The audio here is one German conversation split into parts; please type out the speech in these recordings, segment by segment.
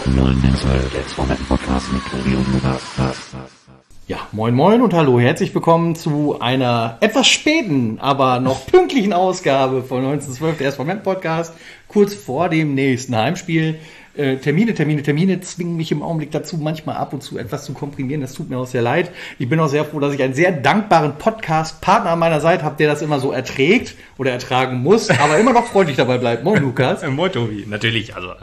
Ja, moin moin und hallo, herzlich willkommen zu einer etwas späten, aber noch pünktlichen Ausgabe von 1912, der SV Meppen Podcast, kurz vor dem nächsten Heimspiel. Termine zwingen mich im Augenblick dazu, manchmal ab und zu etwas zu komprimieren. Das tut mir auch sehr leid. Ich bin auch sehr froh, dass ich einen sehr dankbaren Podcast-Partner an meiner Seite habe, der das immer so erträgt oder ertragen muss, aber immer noch freundlich dabei bleibt. Moin, Lukas. Moin, Tobi. Natürlich, also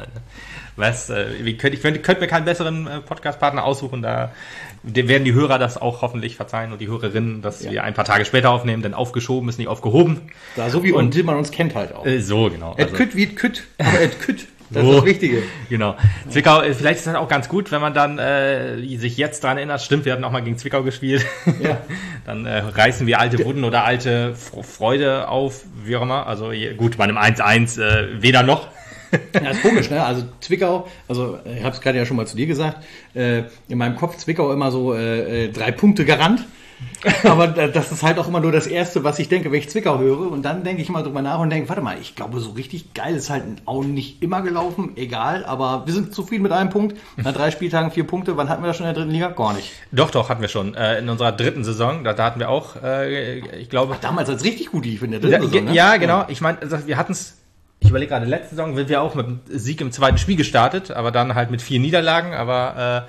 ich könnte mir keinen besseren Podcast-Partner aussuchen. Da werden die Hörer das auch hoffentlich verzeihen und die Hörerinnen, dass wir ein paar Tage später aufnehmen, denn aufgeschoben ist nicht aufgehoben. Ja, so wie man uns kennt halt auch. So, genau. Et kütt wie et kütt, aber et kütt. Das ist das Wichtige. Genau. Zwickau, vielleicht ist das auch ganz gut, wenn man dann sich jetzt dran erinnert. Stimmt, wir hatten auch mal gegen Zwickau gespielt. Ja. Dann reißen wir alte Wunden oder alte Freude auf, wie auch immer. Also gut, bei einem 1-1 weder noch. Ja, ist komisch, ne? Also Zwickau, ich habe es gerade ja schon mal zu dir gesagt, in meinem Kopf Zwickau immer so 3 Punkte Garant. Aber das ist halt auch immer nur das Erste, was ich denke, wenn ich Zwickau höre. Und dann denke ich immer drüber nach und denke, warte mal, ich glaube, so richtig geil ist halt auch nicht immer gelaufen. Egal, aber wir sind zufrieden mit einem Punkt. Nach 3 Spieltagen 4 Punkte. Wann hatten wir das schon in der 3. Liga? Gar nicht. Doch, hatten wir schon. In unserer 3. Saison, da hatten wir auch, ich glaube... Ach, damals als richtig gut lief in der 3. Saison, ne? Ja, genau. Ich meine, wir hatten es... Ich überlege gerade, letzte Saison sind wir auch mit einem Sieg im 2. Spiel gestartet, aber dann halt mit 4 Niederlagen, aber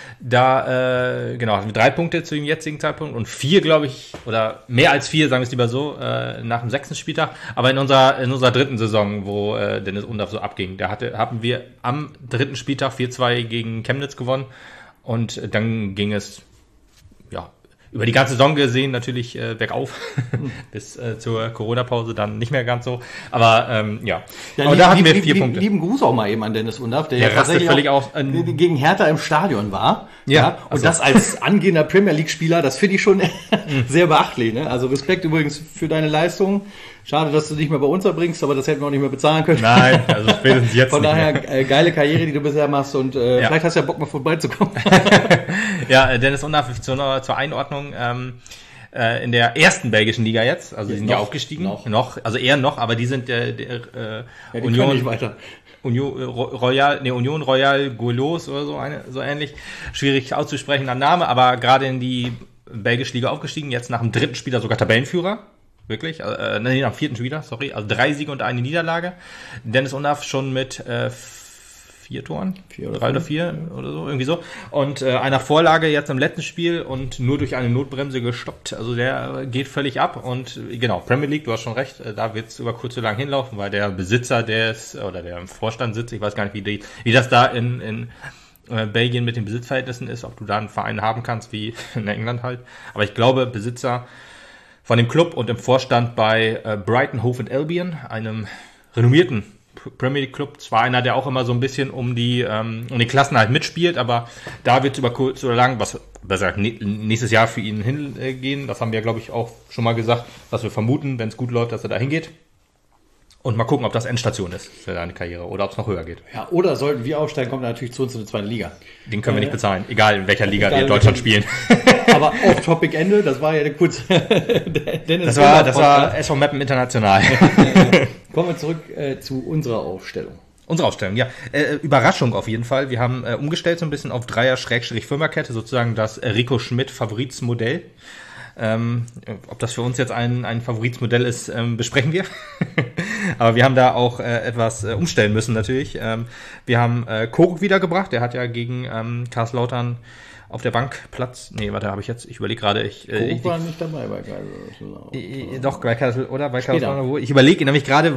hatten wir 3 Punkte zu dem jetzigen Zeitpunkt und 4, glaube ich, oder mehr als 4, sagen wir es lieber so, nach dem 6. Spieltag, aber in unserer 3. Saison, wo Dennis Undaff so abging, haben wir am 3. Spieltag 4-2 gegen Chemnitz gewonnen und dann ging es, über die ganze Saison gesehen natürlich bergauf, bis zur Corona-Pause dann nicht mehr ganz so. Aber aber da hatten wir 4 Punkte. Lieben Gruß auch mal eben an Dennis Undaff, der ja tatsächlich völlig auch gegen Hertha im Stadion war. Ja, und das als angehender Premier League-Spieler, das finde ich schon sehr beachtlich. Ne? Also Respekt übrigens für deine Leistung. Schade, dass du dich mehr bei uns erbringst, aber das hätten wir auch nicht mehr bezahlen können. Nein, also spätestens jetzt Von daher geile Karriere, die du bisher machst und vielleicht hast du ja Bock mal vorbeizukommen. Ja, Dennis Undaff zur Einordnung in der 1. belgischen Liga jetzt, also die sind ja aufgestiegen, also eher noch, aber die sind Union nicht weiter. Union Royal Gaulois oder so ähnlich, schwierig auszusprechen am Name, aber gerade in die belgische Liga aufgestiegen, jetzt nach dem 3. Spieler sogar Tabellenführer. Wirklich? Am 4. Spieler, sorry. Also 3 Siege und 1 Niederlage. Dennis Undaff schon mit 4 Toren. 3 oder 4 oder so, irgendwie so. Und einer Vorlage jetzt im letzten Spiel und nur durch eine Notbremse gestoppt. Also der geht völlig ab. Und genau, Premier League, du hast schon recht, da wird es über kurz oder lang hinlaufen, weil der Besitzer, der im Vorstand sitzt, ich weiß gar nicht, wie das da in Belgien mit den Besitzverhältnissen ist, ob du da einen Verein haben kannst, wie in England halt. Aber ich glaube, Besitzer von dem Club und im Vorstand bei Brighton Hove and Albion, einem renommierten Premier League Club, zwar einer, der auch immer so ein bisschen um die Klassenhalt mitspielt, aber da wird es über kurz oder lang, was besser nächstes Jahr für ihn hingehen. Das haben wir, glaube ich, auch schon mal gesagt, dass wir vermuten, wenn es gut läuft, dass er da hingeht. Und mal gucken, ob das Endstation ist für seine Karriere oder ob es noch höher geht. Ja, oder sollten wir aufsteigen, kommt er natürlich zu uns in die 2. Liga. Den können wir nicht bezahlen, egal in welcher Liga wir in Deutschland spielen. Aber Off-Topic-Ende, das war ja kurz Dennis. Das war SV Meppen International. Kommen wir zurück zu unserer Aufstellung. Unsere Aufstellung, ja. Überraschung auf jeden Fall. Wir haben umgestellt so ein bisschen auf 3er-Fünferkette, sozusagen das Rico Schmidt-Favoritsmodell. Ob das für uns jetzt ein Favoritsmodell ist, besprechen wir. Aber wir haben da auch etwas umstellen müssen natürlich. Wir haben Koruk wiedergebracht. Der hat ja gegen Karlslautern auf der Bank Platz. Nee, warte, ich überlege gerade. Koruk war nicht dabei bei Karlslautern. Doch, bei Karlslautern, oder? Bei Karlslautern, ich überlege nämlich gerade,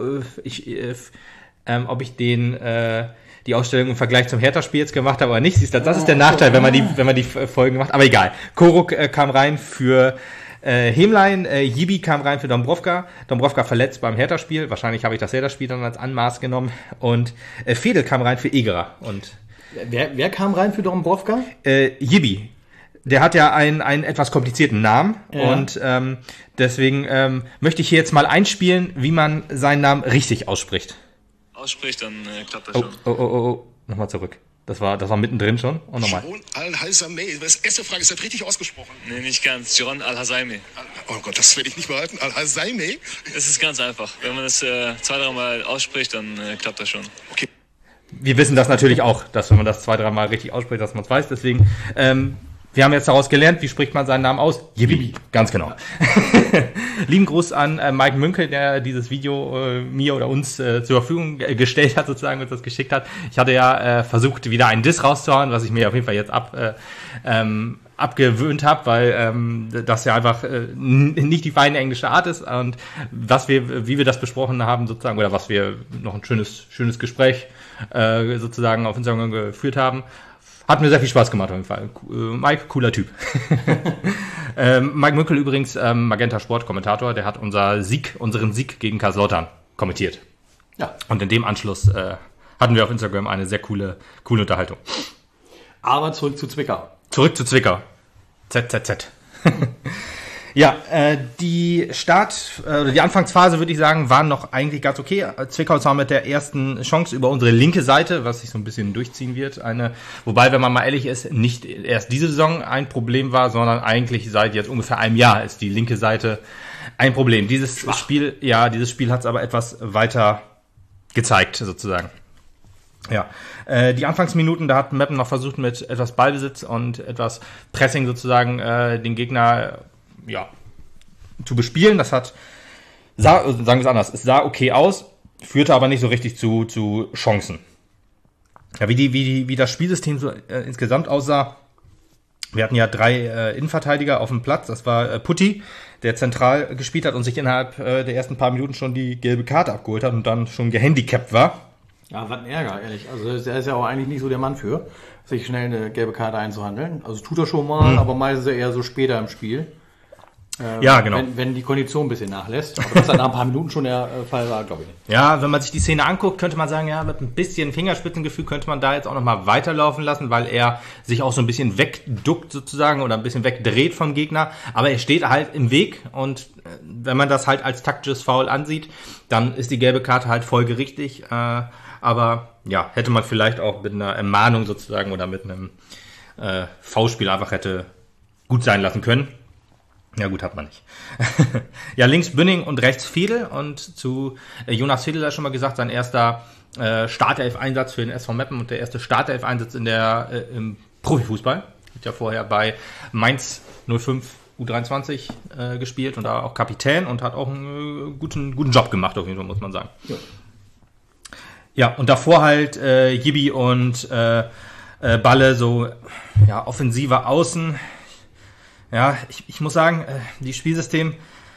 ob ich die Ausstellung im Vergleich zum Hertha-Spiel jetzt gemacht habe oder nicht. Siehst du, das ist der Nachteil, wenn man die Folgen macht. Aber egal. Koruk kam rein für Hemlein, Jibi kam rein für Dombrovka. Dombrovka verletzt beim Hertha-Spiel. Wahrscheinlich habe ich das Hertha-Spiel dann als Anmaß genommen. Und Fedel kam rein für Egerer. Und wer kam rein für Dombrovka? Jibi. Der hat ja einen etwas komplizierten Namen. Ja. Und deswegen möchte ich hier jetzt mal einspielen, wie man seinen Namen richtig ausspricht. Dann klappt das schon. Oh. Nochmal zurück. Das war mittendrin schon. Und nochmal. Jeroen Al-Hazaimi. Erste Frage, ist das richtig ausgesprochen? Nee, nicht ganz. Jeroen Al-Hazaimi. Oh Gott, das werde ich nicht behalten. Al-Hazaimi? Es ist ganz einfach. Wenn man das 2-3 Mal ausspricht, dann klappt das schon. Okay. wir wissen das natürlich auch, dass wenn man das 2-3 Mal richtig ausspricht, dass man es weiß. Deswegen, wir haben jetzt daraus gelernt, wie spricht man seinen Namen aus? Yibi. Ganz genau. Lieben Gruß an Mike Münkel, der dieses Video mir oder uns zur Verfügung gestellt hat, sozusagen, uns das geschickt hat. Ich hatte ja versucht, wieder einen Diss rauszuhauen, was ich mir auf jeden Fall jetzt abgewöhnt habe, weil das ja einfach nicht die feine englische Art ist und wie wir das besprochen haben sozusagen, oder was wir noch ein schönes Gespräch sozusagen auf Instagram geführt haben, hat mir sehr viel Spaß gemacht auf jeden Fall. Mike, cooler Typ. Mike Münkel übrigens, Magenta Sport Kommentator, der hat unseren Sieg gegen Kaiserslautern kommentiert. Ja. Und in dem Anschluss hatten wir auf Instagram eine sehr coole Unterhaltung. Aber zurück zu Zwickau. ZZZ. Ja, die Anfangsphase, würde ich sagen, waren noch eigentlich ganz okay. Zwickau zwar mit der ersten Chance über unsere linke Seite, was sich so ein bisschen durchziehen wird. Wobei, wenn man mal ehrlich ist, nicht erst diese Saison ein Problem war, sondern eigentlich seit jetzt ungefähr einem Jahr ist die linke Seite ein Problem. Dieses Spiel hat es aber etwas weiter gezeigt, sozusagen. Ja, die Anfangsminuten, da hat Meppen noch versucht, mit etwas Ballbesitz und etwas Pressing sozusagen den Gegner zu bespielen. Sagen wir es anders, es sah okay aus, führte aber nicht so richtig zu Chancen. Ja, wie das Spielsystem so insgesamt aussah, wir hatten ja 3 Innenverteidiger auf dem Platz. Das war Putti, der zentral gespielt hat und sich innerhalb der ersten paar Minuten schon die gelbe Karte abgeholt hat und dann schon gehandicapt war. Ja, was ein Ärger, ehrlich. Also der ist ja auch eigentlich nicht so der Mann für, sich schnell eine gelbe Karte einzuhandeln. Also tut er schon mal, aber meistens eher so später im Spiel. Ja, genau. Wenn die Kondition ein bisschen nachlässt. Aber das dann nach ein paar Minuten schon der Fall war, glaube ich nicht. Ja, wenn man sich die Szene anguckt, könnte man sagen, ja, mit ein bisschen Fingerspitzengefühl könnte man da jetzt auch nochmal weiterlaufen lassen, weil er sich auch so ein bisschen wegduckt sozusagen oder ein bisschen wegdreht vom Gegner. Aber er steht halt im Weg und wenn man das halt als taktisches Foul ansieht, dann ist die gelbe Karte halt folgerichtig. Aber ja, hätte man vielleicht auch mit einer Ermahnung sozusagen oder mit einem Foulspiel einfach hätte gut sein lassen können. Ja gut, hat man nicht. Ja, links Bünning und rechts Fiedel und zu Jonas Fiedel hat schon mal gesagt, sein erster Startelf-Einsatz für den SV Meppen und der erste Startelf-Einsatz im Profifußball. Hat ja vorher bei Mainz 05 U23 gespielt und da auch Kapitän und hat auch einen guten Job gemacht, auf jeden Fall, muss man sagen. Ja, und davor halt Yibi und Balle, so offensiver Außen. Ja, ich muss sagen, die Spielsystem,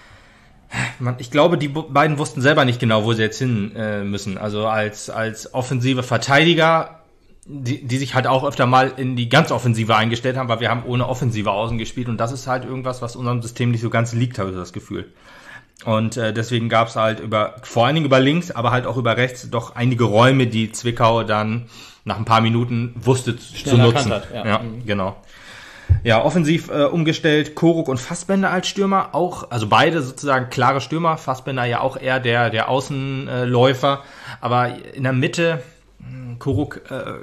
ich glaube, die beiden wussten selber nicht genau, wo sie jetzt hin müssen. Also als offensive Verteidiger, die sich halt auch öfter mal in die ganz Offensive eingestellt haben, weil wir haben ohne offensive Außen gespielt und das ist halt irgendwas, was unserem System nicht so ganz liegt, habe ich das Gefühl. Und deswegen gab es halt vor allen Dingen über links, aber halt auch über rechts doch einige Räume, die Zwickau dann nach ein paar Minuten wusste zu nutzen. Ja, genau. Ja, offensiv umgestellt, Koruk und Fassbender als Stürmer, auch, also beide sozusagen klare Stürmer, Fassbender ja auch eher der Außenläufer, aber in der Mitte, Koruk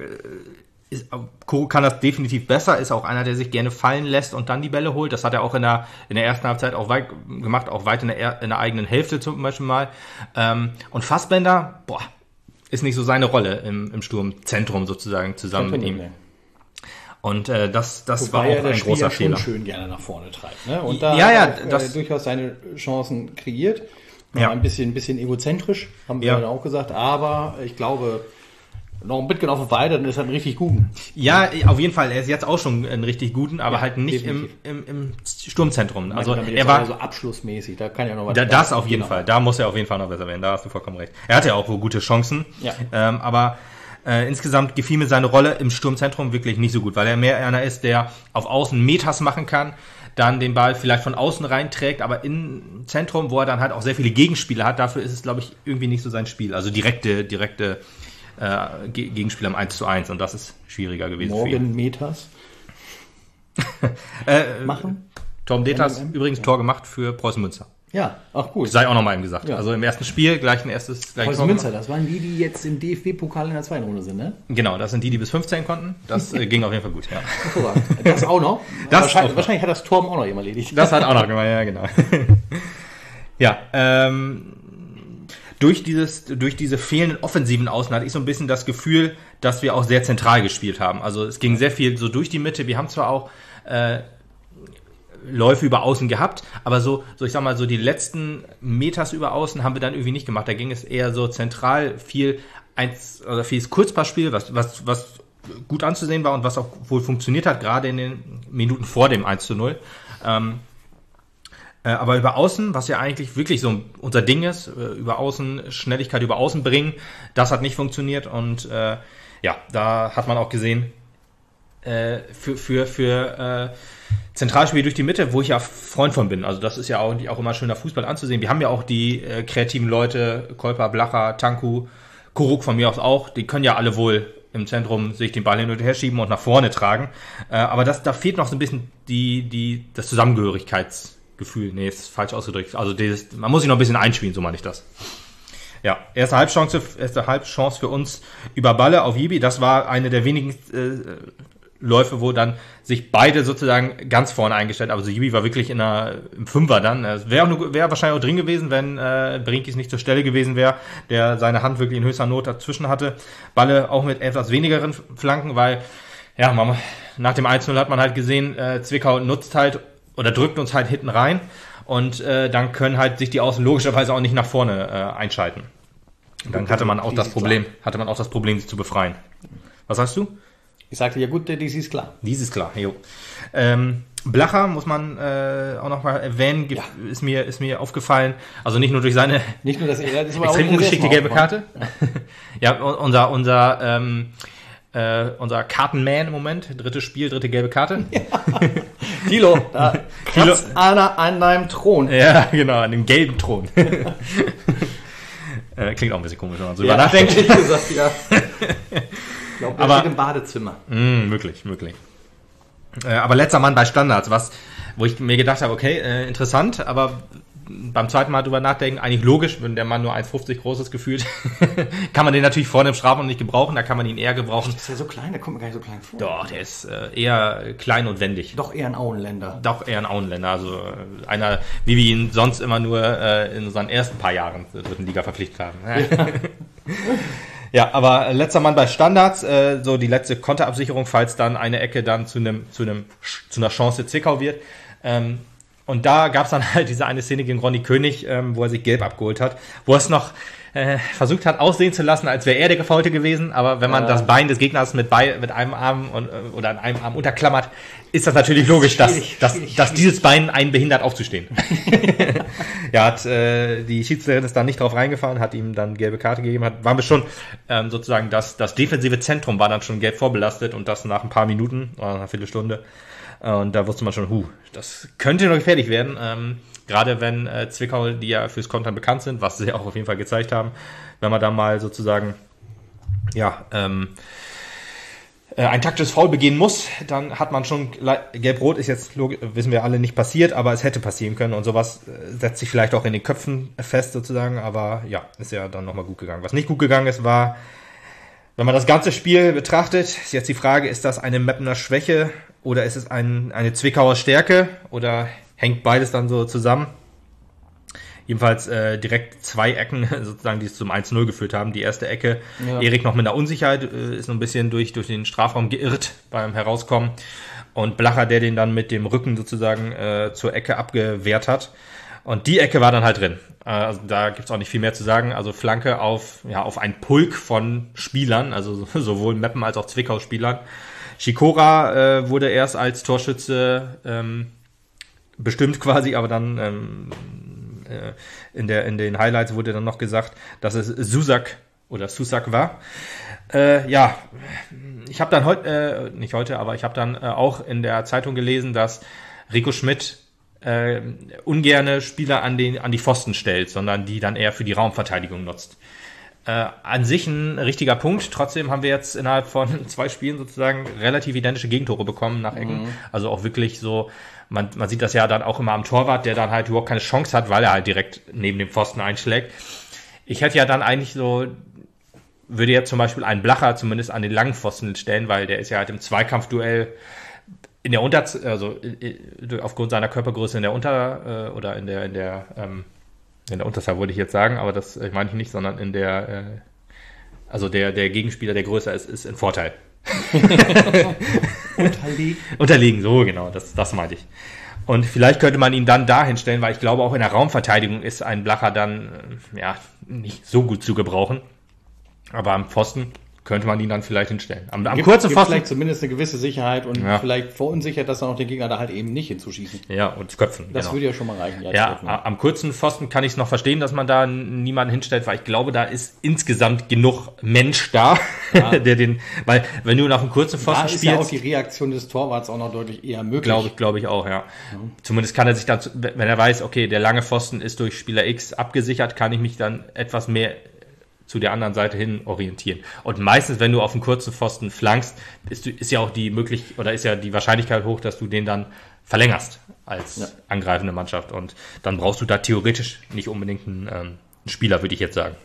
kann das definitiv besser, ist auch einer, der sich gerne fallen lässt und dann die Bälle holt. Das hat er auch in der ersten Halbzeit auch weit gemacht, auch weit in der eigenen Hälfte zum Beispiel mal. Und Fassbender, ist nicht so seine Rolle im Sturmzentrum sozusagen zusammen mit ihm. Und das war auch ein großer Fehler. Schon schön gerne nach vorne treibt, ne? Und da das durchaus seine Chancen kreiert. Ein bisschen egozentrisch, haben wir auch gesagt, aber ich glaube, noch ein bisschen auf der Weide, dann ist er ein richtig guten. Ja, auf jeden Fall. Er ist jetzt auch schon ein richtig guten, aber halt nicht im Sturmzentrum. Also er war so abschlussmäßig, da kann ja noch was. Das auf jeden Fall. Da muss er auf jeden Fall noch besser werden. Da hast du vollkommen recht. Er hatte ja auch wohl gute Chancen. Ja. Aber insgesamt gefiel mir seine Rolle im Sturmzentrum wirklich nicht so gut, weil er mehr einer ist, der auf Außen Meters machen kann, dann den Ball vielleicht von außen reinträgt, aber im Zentrum, wo er dann halt auch sehr viele Gegenspieler hat, dafür ist es, glaube ich, irgendwie nicht so sein Spiel. Also direkte Gegenspieler im 1:1 und das ist schwieriger gewesen für ihn. Meters machen? Torben Deters übrigens Tor gemacht für Preußen Münster. Ja, ach gut. Sei auch noch mal ihm gesagt. Ja. Also im ersten Spiel gleich ein erstes Preußen Münster, das waren die jetzt im DFB-Pokal in der zweiten Runde sind, ne? Genau, das sind die bis 15 konnten. Das ging auf jeden Fall gut, ja. Das auch noch? Wahrscheinlich hat das Torben auch noch eben erledigt. Das hat auch noch gemacht, ja, genau. Ja, durch diese fehlenden offensiven Außen hatte ich so ein bisschen das Gefühl, dass wir auch sehr zentral gespielt haben. Also es ging sehr viel so durch die Mitte. Wir haben zwar auch Läufe über Außen gehabt, aber so ich sag mal, so die letzten Meters über Außen haben wir dann irgendwie nicht gemacht. Da ging es eher so zentral vieles Kurzpassspiel, was gut anzusehen war und was auch wohl funktioniert hat, gerade in den Minuten vor dem 1:0. Aber über Außen, was ja eigentlich wirklich so unser Ding ist, über Außen, Schnelligkeit über Außen bringen, das hat nicht funktioniert und da hat man auch gesehen, für Zentralspiel durch die Mitte, wo ich ja Freund von bin. Also das ist ja auch immer schöner Fußball anzusehen. Wir haben ja auch die kreativen Leute, Kolper, Blacher, Tanku, Kuruk von mir aus auch, die können ja alle wohl im Zentrum sich den Ball hin und her schieben und nach vorne tragen. Aber da fehlt noch so ein bisschen das Zusammengehörigkeitsgefühl. Nee, ist falsch ausgedrückt. Also man muss sich noch ein bisschen einspielen, so meine ich das. Ja, erste Halbchance für uns über Balle auf Yibi. Das war eine der wenigen Läufe, wo dann sich beide sozusagen ganz vorne eingestellt haben. Also Yibi war wirklich im Fünfer dann. Wäre wahrscheinlich auch drin gewesen, wenn Brinkis nicht zur Stelle gewesen wäre, der seine Hand wirklich in höchster Not dazwischen hatte. Balle auch mit etwas wenigeren Flanken, weil nach dem 1:0 hat man halt gesehen, Zwickau nutzt halt oder drückt uns halt hinten rein und dann können halt sich die Außen logischerweise auch nicht nach vorne einschalten. Dann hatte man auch das Problem, sie zu befreien. Was sagst du? Ich sagte, ja gut, dies ist klar. Dies ist klar, jo. Blacher muss man auch noch mal erwähnen, ist mir aufgefallen. Also nicht nur durch seine extrem ungeschickte gelbe Karte. Ja, unser Kartenman im Moment, drittes Spiel, dritte gelbe Karte. Ja. Thilo, da kratzt einer an deinem Thron. Ja, genau, an dem gelben Thron. Klingt auch ein bisschen komisch, wenn man so drüber nachdenkt. Ich gesagt, ja. Ich glaube, der steht im Badezimmer. Möglich. Aber letzter Mann bei Standards, wo ich mir gedacht habe, okay, interessant, aber beim zweiten Mal drüber nachdenken, eigentlich logisch, wenn der Mann nur 1,50 groß ist gefühlt, kann man den natürlich vorne im Strafraum nicht gebrauchen, da kann man ihn eher gebrauchen. Ist ja so klein, der kommt mir gar nicht so klein vor. Doch, der ist eher klein und wendig. Doch eher ein Auenländer, also einer, wie wir ihn sonst immer nur in unseren ersten paar Jahren der dritten Liga verpflichtet haben. Ja. Ja, aber letzter Mann bei Standards, so die letzte Konterabsicherung, falls dann eine Ecke dann zu einer Chance Zwickau wird. Und da gab's dann halt diese eine Szene gegen Ronny König, wo er sich gelb abgeholt hat, wo er es noch versucht hat aussehen zu lassen, als wäre er der Gefaulte gewesen, aber wenn man das Bein des Gegners mit einem Arm oder an einem Arm unterklammert, ist das natürlich logisch, dass dieses Bein einen behindert aufzustehen. Ja, die Schiedsrichterin ist dann nicht drauf reingefahren, hat ihm dann gelbe Karte gegeben, waren wir schon sozusagen das defensive Zentrum war dann schon gelb vorbelastet und das nach ein paar Minuten oder einer Viertelstunde. Und da wusste man schon, das könnte noch gefährlich werden. Gerade wenn Zwickau, die ja fürs Kontern bekannt sind, was sie auch auf jeden Fall gezeigt haben, wenn man da mal sozusagen ein taktisches Foul begehen muss, dann hat man schon, Gelb-Rot ist jetzt, wissen wir alle, nicht passiert, aber es hätte passieren können und sowas setzt sich vielleicht auch in den Köpfen fest sozusagen, aber ja, ist ja dann nochmal gut gegangen. Was nicht gut gegangen ist, war, wenn man das ganze Spiel betrachtet, ist jetzt die Frage, ist das eine Meppener Schwäche oder ist es eine Zwickauer Stärke oder hängt beides dann so zusammen? Jedenfalls direkt 2 Ecken, sozusagen, die es zum 1:0 geführt haben. Die erste Ecke, Erik noch mit einer Unsicherheit, ist noch ein bisschen durch den Strafraum geirrt beim Herauskommen. Und Blacher, der den dann mit dem Rücken sozusagen zur Ecke abgewehrt hat. Und die Ecke war dann halt drin. Also da gibt's auch nicht viel mehr zu sagen. Also Flanke auf einen Pulk von Spielern, also sowohl Meppen als auch Zwickau-Spielern. Schikora wurde erst als Torschütze bestimmt quasi, aber dann in den Highlights wurde dann noch gesagt, dass es Susak war. Ich habe dann ich habe dann auch in der Zeitung gelesen, dass Rico Schmidt ungerne Spieler an die Pfosten stellt, sondern die dann eher für die Raumverteidigung nutzt. An sich ein richtiger Punkt. Trotzdem haben wir jetzt innerhalb von 2 Spielen sozusagen relativ identische Gegentore bekommen nach Ecken. Also auch wirklich so, man sieht das ja dann auch immer am Torwart, der dann halt überhaupt keine Chance hat, weil er halt direkt neben dem Pfosten einschlägt. Ich hätte ja dann eigentlich würde jetzt zum Beispiel einen Blacher zumindest an den langen Pfosten stellen, weil der ist ja halt im Zweikampfduell in der aufgrund seiner Körpergröße in der In der Unterzahl wollte ich jetzt sagen, aber das meine ich nicht, sondern in der, also der Gegenspieler, der größer ist in Vorteil. Unterlegen, so genau, das meinte ich. Und vielleicht könnte man ihn dann dahin stellen, weil ich glaube, auch in der Raumverteidigung ist ein Blacher dann nicht so gut zu gebrauchen. Aber am Pfosten könnte man ihn dann vielleicht hinstellen. Am kurzen Pfosten vielleicht zumindest eine gewisse Sicherheit und vielleicht verunsichert, dass er noch den Gegner da halt eben nicht hinzuschießen. Ja, und köpfen. Das würde ja schon mal reichen. Am kurzen Pfosten kann ich es noch verstehen, dass man da niemanden hinstellt, weil ich glaube, da ist insgesamt genug Mensch da, weil wenn du auf einem kurzen Pfosten spielst... Da ist ja auch die Reaktion des Torwarts auch noch deutlich eher möglich. Glaube ich auch, ja. Zumindest kann er sich dann, wenn er weiß, okay, der lange Pfosten ist durch Spieler X abgesichert, kann ich mich dann etwas mehr zu der anderen Seite hin orientieren. Und meistens, wenn du auf einen kurzen Pfosten flankst, ist ja die Wahrscheinlichkeit hoch, dass du den dann verlängerst als angreifende Mannschaft. Und dann brauchst du da theoretisch nicht unbedingt einen Spieler, würde ich jetzt sagen.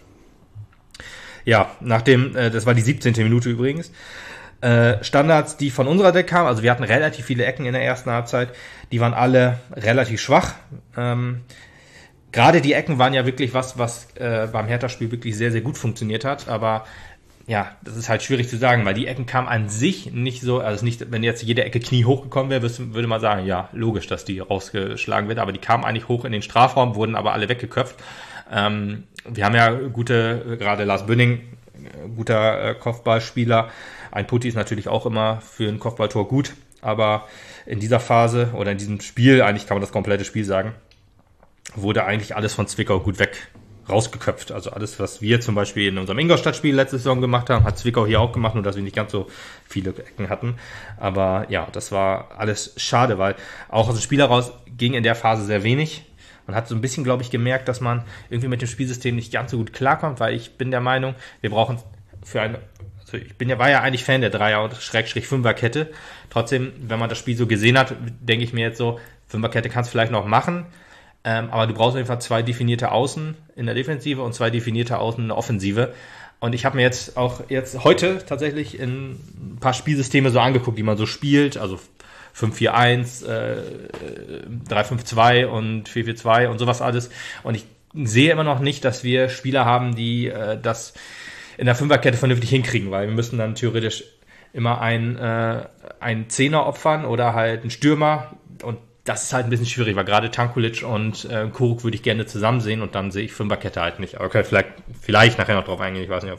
Ja, das war die 17. Minute übrigens. Standards, die von unserer Seite kamen, also wir hatten relativ viele Ecken in der ersten Halbzeit, die waren alle relativ schwach. Gerade die Ecken waren ja wirklich was beim Hertha-Spiel wirklich sehr, sehr gut funktioniert hat. Aber ja, das ist halt schwierig zu sagen, weil die Ecken kamen an sich nicht so, also nicht, wenn jetzt jede Ecke kniehoch gekommen wäre, würde man sagen, ja, logisch, dass die rausgeschlagen wird. Aber die kamen eigentlich hoch in den Strafraum, wurden aber alle weggeköpft. Wir haben ja gerade Lars Bünning, guter Kopfballspieler. Ein Putti ist natürlich auch immer für ein Kopfballtor gut. Aber in dieser Phase oder in diesem Spiel, eigentlich kann man das komplette Spiel sagen, wurde eigentlich alles von Zwickau gut rausgeköpft. Also alles, was wir zum Beispiel in unserem Ingolstadt-Spiel letzte Saison gemacht haben, hat Zwickau hier auch gemacht, nur dass wir nicht ganz so viele Ecken hatten. Aber ja, das war alles schade, weil auch aus dem Spiel heraus ging in der Phase sehr wenig. Man hat so ein bisschen, glaube ich, gemerkt, dass man irgendwie mit dem Spielsystem nicht ganz so gut klarkommt, weil ich bin der Meinung, wir brauchen war ja eigentlich Fan der Dreier- und Fünferkette. Trotzdem, wenn man das Spiel so gesehen hat, denke ich mir jetzt so, Fünferkette kannst du vielleicht noch machen, aber du brauchst auf jeden Fall 2 definierte Außen in der Defensive und 2 definierte Außen in der Offensive. Und ich habe mir jetzt heute tatsächlich in ein paar Spielsysteme so angeguckt, die man so spielt, also 5-4-1, 3-5-2 und 4-4-2 und sowas alles. Und ich sehe immer noch nicht, dass wir Spieler haben, die das in der Fünferkette vernünftig hinkriegen, weil wir müssen dann theoretisch immer einen Zehner opfern oder halt einen Stürmer, und das ist halt ein bisschen schwierig, weil gerade Tankulic und Kuruk würde ich gerne zusammen sehen, und dann sehe ich Fünferkette halt nicht. Aber vielleicht nachher noch drauf eingehen. Ich weiß nicht, ob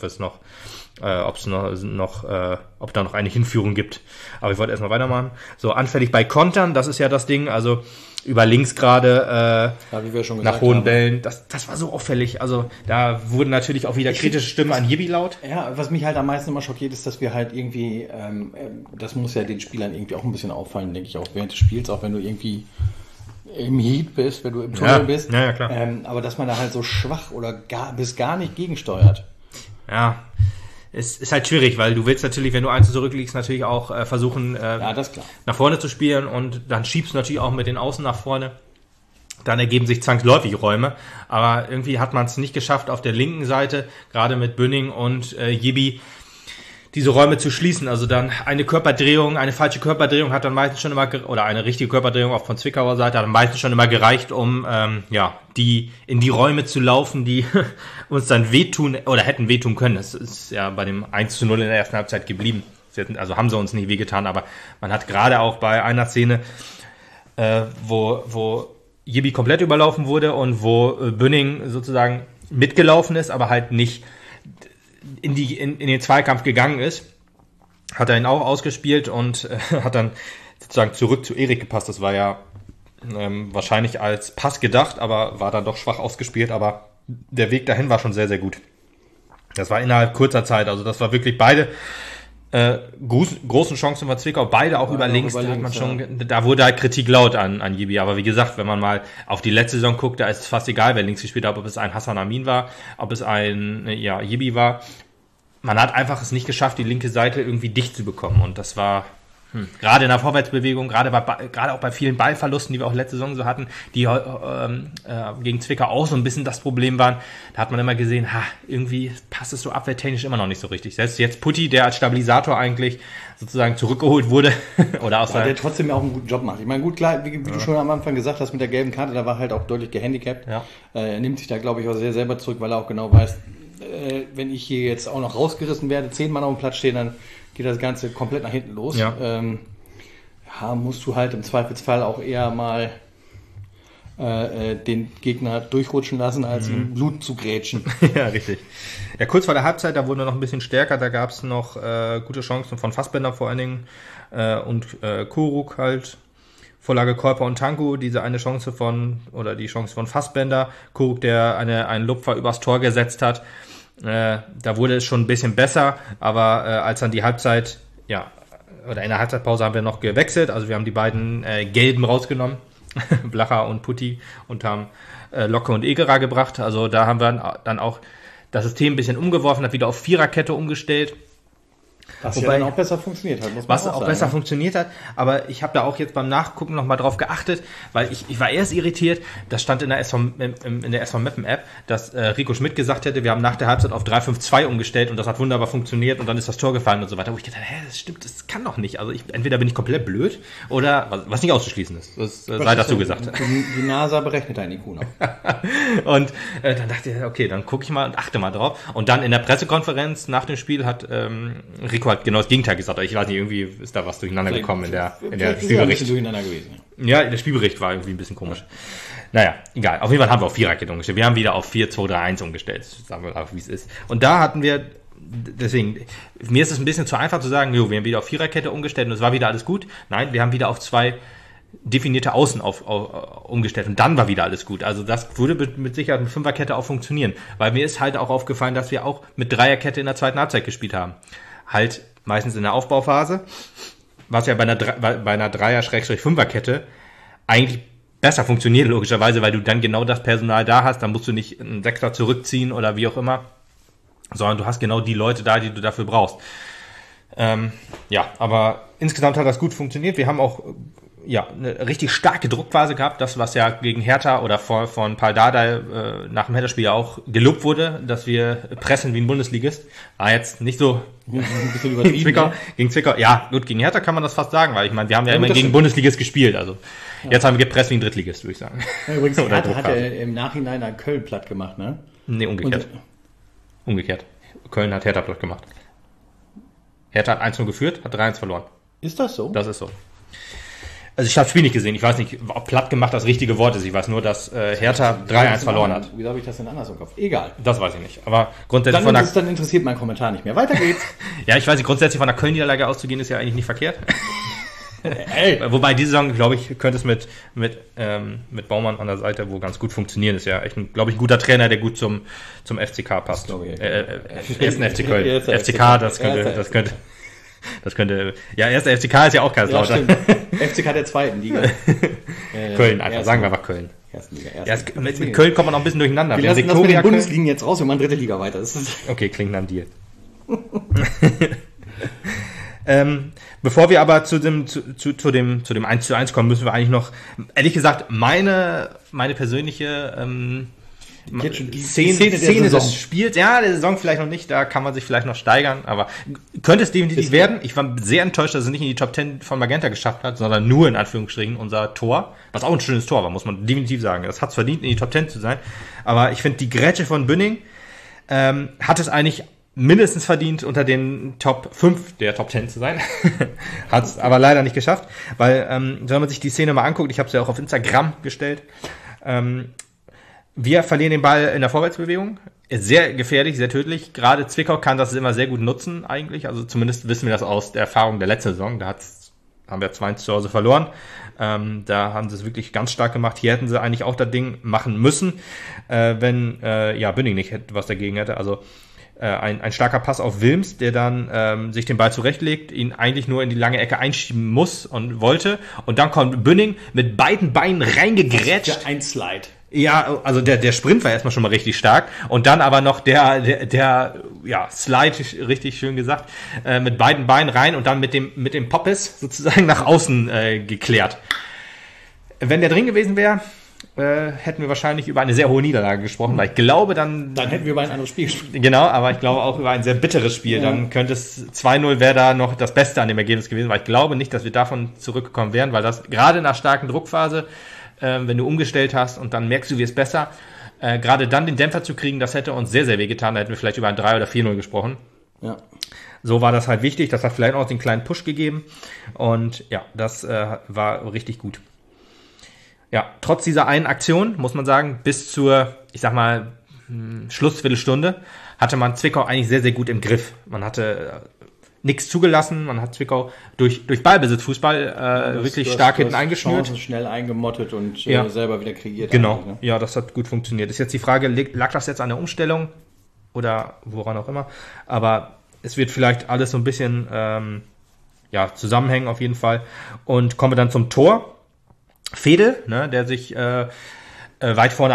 da noch eine Hinführung gibt. Aber ich wollte erstmal weitermachen. So, anfällig bei Kontern, das ist ja das Ding. Also über links gerade wie wir schon nach hohen Bällen. Das war so auffällig. Also da wurden natürlich auch wieder kritische Stimmen an Jibi laut. Ja, was mich halt am meisten immer schockiert, ist, dass wir halt irgendwie, das muss ja den Spielern irgendwie auch ein bisschen auffallen, denke ich, auch während des Spiels, auch wenn du irgendwie im Heat bist, wenn du im Tunnel bist. Ja, klar. Aber dass man da halt so schwach oder gar nicht gegensteuert. Ja, es ist halt schwierig, weil du willst natürlich, wenn du 1 zurückliegst, natürlich auch versuchen, das klar, nach vorne zu spielen, und dann schiebst du natürlich auch mit den Außen nach vorne. Dann ergeben sich zwangsläufig Räume, aber irgendwie hat man es nicht geschafft, auf der linken Seite, gerade mit Bünning und Jibi, diese Räume zu schließen. Also dann eine falsche Körperdrehung hat dann meistens schon immer, oder eine richtige Körperdrehung auch von Zwickauer Seite hat dann meistens schon immer gereicht, um in die Räume zu laufen, die uns dann wehtun oder hätten wehtun können. Das ist ja bei dem 1:0 in der ersten Halbzeit geblieben. Also haben sie uns nicht wehgetan, aber man hat gerade auch bei einer Szene, wo Jibi komplett überlaufen wurde und wo Bünning sozusagen mitgelaufen ist, aber halt nicht in den Zweikampf gegangen ist, hat er ihn auch ausgespielt und hat dann sozusagen zurück zu Erik gepasst. Das war ja wahrscheinlich als Pass gedacht, aber war dann doch schwach ausgespielt, aber der Weg dahin war schon sehr, sehr gut. Das war innerhalb kurzer Zeit, also das war wirklich beide großen Chancen von Zwickau, beide auch über links, da wurde halt Kritik laut an Jibi, aber wie gesagt, wenn man mal auf die letzte Saison guckt, da ist es fast egal, wer links gespielt hat, ob es ein Hassan Amin war, ob es ein Jibi war. Man hat einfach es nicht geschafft, die linke Seite irgendwie dicht zu bekommen, und das war Gerade in der Vorwärtsbewegung, gerade auch bei vielen Ballverlusten, die wir auch letzte Saison so hatten, die gegen Zwickau auch so ein bisschen das Problem waren. Da hat man immer gesehen, irgendwie passt es so abwehrtechnisch immer noch nicht so richtig. Selbst jetzt Putti, der als Stabilisator eigentlich sozusagen zurückgeholt wurde. oder aus der trotzdem auch einen guten Job macht. Ich meine, gut, klar, wie du schon am Anfang gesagt hast, mit der gelben Karte, da war halt auch deutlich gehandicapt. Ja. Er nimmt sich da, glaube ich, auch sehr selber zurück, weil er auch genau weiß, wenn ich hier jetzt auch noch rausgerissen werde, 10 Mann auf dem Platz stehen, dann geht das Ganze komplett nach hinten los. Ja. Musst du halt im Zweifelsfall auch eher mal den Gegner durchrutschen lassen, als ihm Blut zu grätschen. Ja, richtig. Ja, kurz vor der Halbzeit, da wurden wir noch ein bisschen stärker, da gab es noch gute Chancen von Fassbender vor allen Dingen und Kuruk halt. Vorlage Kolper und Tanku, diese eine Chance die Chance von Fassbender. Kuruk, der einen Lupfer übers Tor gesetzt hat. Da wurde es schon ein bisschen besser, aber als dann die Halbzeit, oder in der Halbzeitpause haben wir noch gewechselt, also wir haben die beiden Gelben rausgenommen, Blacher und Putti, und haben Locke und Egerer gebracht. Also da haben wir dann auch das System ein bisschen umgeworfen, hat wieder auf Viererkette umgestellt. Was ja dann auch besser funktioniert hat, muss man was auch besser funktioniert hat, aber ich habe da auch jetzt beim Nachgucken nochmal drauf geachtet, weil ich war erst irritiert, das stand in der SV Meppen App, dass Rico Schmidt gesagt hätte, wir haben nach der Halbzeit auf 3-5-2 umgestellt und das hat wunderbar funktioniert und dann ist das Tor gefallen und so weiter, wo ich gedacht habe, das stimmt, das kann doch nicht, also entweder bin ich komplett blöd oder, was nicht auszuschließen ist, das sei dazu gesagt. Die NASA berechnet einen IQ noch. Und dann dachte ich, okay, dann gucke ich mal und achte mal drauf und dann in der Pressekonferenz nach dem Spiel hat Rico hat genau das Gegenteil gesagt. Ich weiß nicht, irgendwie ist da was durcheinander gekommen in der Spielbericht. Durcheinander gewesen. Ja, der Spielbericht war irgendwie ein bisschen komisch. Naja, egal. Auf jeden Fall haben wir auf Viererkette umgestellt. Wir haben wieder auf 4-2-3-1 umgestellt. Sagen wir mal, wie es ist. Und da hatten wir, deswegen, mir ist es ein bisschen zu einfach zu sagen, wir haben wieder auf Viererkette umgestellt und es war wieder alles gut. Nein, wir haben wieder auf 2 definierte Außen umgestellt und dann war wieder alles gut. Also das würde mit Sicherheit mit Fünferkette auch funktionieren. Weil mir ist halt auch aufgefallen, dass wir auch mit Dreierkette in der zweiten Halbzeit gespielt haben. Halt meistens in der Aufbauphase, was ja bei einer Dreier-Fünferkette eigentlich besser funktioniert, logischerweise, weil du dann genau das Personal da hast, dann musst du nicht einen Sechser zurückziehen oder wie auch immer, sondern du hast genau die Leute da, die du dafür brauchst. Aber insgesamt hat das gut funktioniert. Wir haben auch eine richtig starke Druckphase gehabt, das was ja gegen Hertha oder von Paul Dardai nach dem Hertha-Spiel ja auch gelobt wurde, dass wir pressen wie ein Bundesligist. War jetzt nicht so ein bisschen übertrieben. Gegen Zwickau. Ja, gut, gegen Hertha kann man das fast sagen, weil ich meine, wir haben ja immer gegen Bundesligist gespielt, also jetzt haben wir gepresst wie ein Drittligist, würde ich sagen. Ja, übrigens, Hertha hat er im Nachhinein an Köln platt gemacht, ne? Nee, umgekehrt. Köln hat Hertha platt gemacht. Hertha hat 1-0 geführt, hat 3-1 verloren. Ist das so? Das ist so. Also ich habe das Spiel nicht gesehen. Ich weiß nicht, ob platt gemacht das richtige Wort ist. Ich weiß nur, dass Hertha 3-1 verloren hat. Wieso habe ich das denn anders im Kopf? Egal. Das weiß ich nicht. Aber grundsätzlich dann interessiert mein Kommentar nicht mehr. Weiter geht's. Ja, ich weiß nicht, grundsätzlich von der Köln-Niederlage auszugehen, ist ja eigentlich nicht verkehrt. Wobei diese Saison, glaube ich, könnte es mit Baumann an der Seite wohl ganz gut funktionieren. Ist ja echt, glaube ich, ein guter Trainer, der gut zum FCK passt. Ersten FC Köln. FCK, das könnte, ja, erster FCK ist ja auch Kaiserslautern. Ja, FCK der zweiten Liga. Köln, einfach, sagen wir einfach Köln. Mit Köln kommt man noch ein bisschen durcheinander. Wir lassen das mit den Bundesligen jetzt raus, wir machen dritte Liga weiter. Okay, klingt nach einem Deal. Bevor wir aber zu dem 1:1 kommen, müssen wir eigentlich noch, ehrlich gesagt, meine persönliche Szene des Spiels, der Saison vielleicht noch nicht, da kann man sich vielleicht noch steigern, aber könnte es definitiv werden. Ich war sehr enttäuscht, dass es nicht in die Top 10 von Magenta geschafft hat, sondern nur in Anführungsstrichen unser Tor, was auch ein schönes Tor war, muss man definitiv sagen. Das hat es verdient, in die Top 10 zu sein, aber ich finde, die Grätsche von Bünning hat es eigentlich mindestens verdient, unter den Top 5 der Top 10 zu sein. Hat es aber leider nicht geschafft, weil, wenn man sich die Szene mal anguckt, ich habe es ja auch auf Instagram gestellt, wir verlieren den Ball in der Vorwärtsbewegung. Sehr gefährlich, sehr tödlich. Gerade Zwickau kann das immer sehr gut nutzen eigentlich. Also zumindest wissen wir das aus der Erfahrung der letzten Saison. Da haben wir 2-1 zu Hause verloren. Da haben sie es wirklich ganz stark gemacht. Hier hätten sie eigentlich auch das Ding machen müssen, wenn Bünning nicht was dagegen hätte. Also ein starker Pass auf Wilms, der dann sich den Ball zurechtlegt, ihn eigentlich nur in die lange Ecke einschieben muss und wollte. Und dann kommt Bünning mit beiden Beinen reingegrätscht. Ein Slide. Ja, also der Sprint war erstmal schon mal richtig stark und dann aber noch der Slide, richtig schön gesagt, mit beiden Beinen rein und dann mit dem Poppes sozusagen nach außen geklärt. Wenn der drin gewesen wäre, hätten wir wahrscheinlich über eine sehr hohe Niederlage gesprochen, weil ich glaube dann hätten wir über ein anderes Spiel gesprochen. Genau, aber ich glaube auch über ein sehr bitteres Spiel. Ja. Dann könnte es 2-0 wäre da noch das Beste an dem Ergebnis gewesen, weil ich glaube nicht, dass wir davon zurückgekommen wären, weil das gerade nach starken Druckphase, wenn du umgestellt hast und dann merkst du, wie es besser, gerade dann den Dämpfer zu kriegen, das hätte uns sehr, sehr weh getan. Da hätten wir vielleicht über ein 3 oder 4-0 gesprochen. Ja. So war das halt wichtig. Das hat vielleicht auch den kleinen Push gegeben. Und ja, das war richtig gut. Ja, trotz dieser einen Aktion, muss man sagen, bis zur, ich sag mal, Schlussviertelstunde, hatte man Zwickau eigentlich sehr, sehr gut im Griff. Man hatte nichts zugelassen, man hat Zwickau durch Ballbesitzfußball wirklich stark hinten eingeschnürt. Chancen schnell eingemottet und selber wieder kreiert. Genau, ne? Ja, das hat gut funktioniert. Ist jetzt die Frage, lag das jetzt an der Umstellung oder woran auch immer? Aber es wird vielleicht alles so ein bisschen zusammenhängen auf jeden Fall. Und kommen wir dann zum Tor. Fedel, ne, der sich weit vorne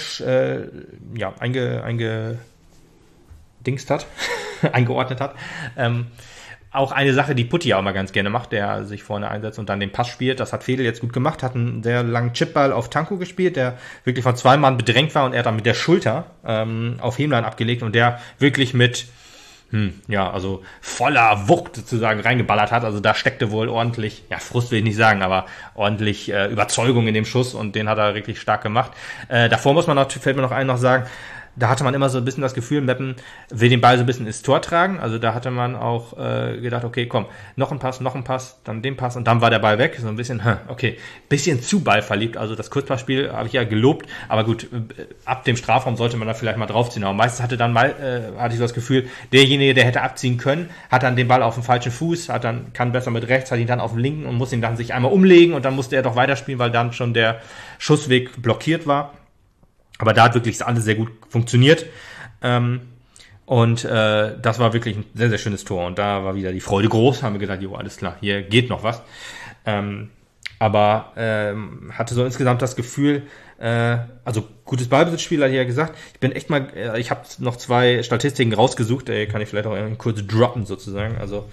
eingeordnet hat. Auch eine Sache, die Putti auch mal ganz gerne macht, der sich vorne einsetzt und dann den Pass spielt. Das hat Fedel jetzt gut gemacht, hat einen sehr langen Chipball auf Tanko gespielt, der wirklich von 2 Mann bedrängt war und er dann mit der Schulter auf Hemlein abgelegt und der wirklich mit also voller Wucht sozusagen reingeballert hat. Also da steckte wohl ordentlich, Frust will ich nicht sagen, aber ordentlich Überzeugung in dem Schuss und den hat er wirklich stark gemacht. Davor fällt mir noch ein, sagen, da hatte man immer so ein bisschen das Gefühl, Meppen will den Ball so ein bisschen ins Tor tragen. Also da hatte man auch gedacht, okay, komm, noch ein Pass, dann den Pass und dann war der Ball weg. So ein bisschen, bisschen zu ballverliebt. Also das Kurzpassspiel habe ich ja gelobt, aber gut, ab dem Strafraum sollte man da vielleicht mal draufziehen. Aber meistens hatte ich so das Gefühl, derjenige, der hätte abziehen können, hat dann den Ball auf dem falschen Fuß, kann besser mit rechts, hat ihn dann auf dem linken und muss ihn dann sich einmal umlegen und dann musste er doch weiterspielen, weil dann schon der Schussweg blockiert war. Aber da hat wirklich alles sehr gut funktioniert. Und das war wirklich ein sehr, sehr schönes Tor. Und da war wieder die Freude groß. Haben wir gedacht, jo, alles klar, hier geht noch was. Aber hatte so insgesamt das Gefühl, also gutes Ballbesitzspiel, hat er ja gesagt. Ich habe noch 2 Statistiken rausgesucht, kann ich vielleicht auch kurz droppen sozusagen. Also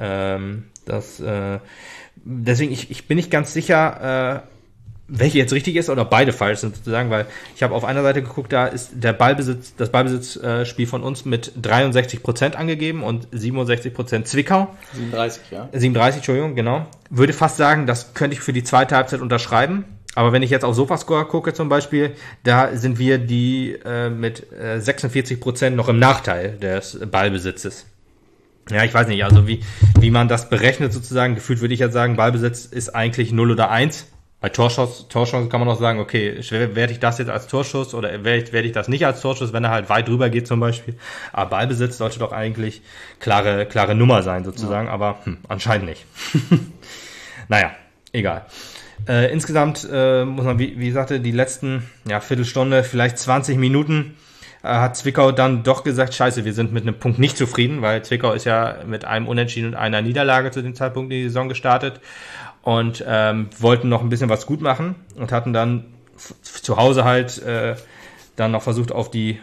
deswegen, ich bin nicht ganz sicher, welche jetzt richtig ist oder beide falsch sind sozusagen, weil ich habe auf einer Seite geguckt, da ist das Ballbesitzspiel von uns mit 63% angegeben und 67% Zwickau. 37, ja. 37, Entschuldigung, genau. Würde fast sagen, das könnte ich für die zweite Halbzeit unterschreiben. Aber wenn ich jetzt auf Sofascore gucke zum Beispiel, da sind wir mit 46% noch im Nachteil des Ballbesitzes. Ja, ich weiß nicht, also wie man das berechnet sozusagen. Gefühlt würde ich jetzt sagen, Ballbesitz ist eigentlich 0 oder 1. Bei Torschuss kann man auch sagen, okay, werde ich das jetzt als Torschuss oder werde ich das nicht als Torschuss, wenn er halt weit drüber geht zum Beispiel. Aber Ballbesitz sollte doch eigentlich klare Nummer sein sozusagen, aber anscheinend nicht. Naja, egal. Insgesamt muss man, wie sagte, die letzten Viertelstunde, vielleicht 20 Minuten hat Zwickau dann doch gesagt, scheiße, wir sind mit einem Punkt nicht zufrieden, weil Zwickau ist ja mit einem Unentschieden und einer Niederlage zu dem Zeitpunkt in die Saison gestartet. Und wollten noch ein bisschen was gut machen und hatten dann zu Hause halt dann noch versucht auf den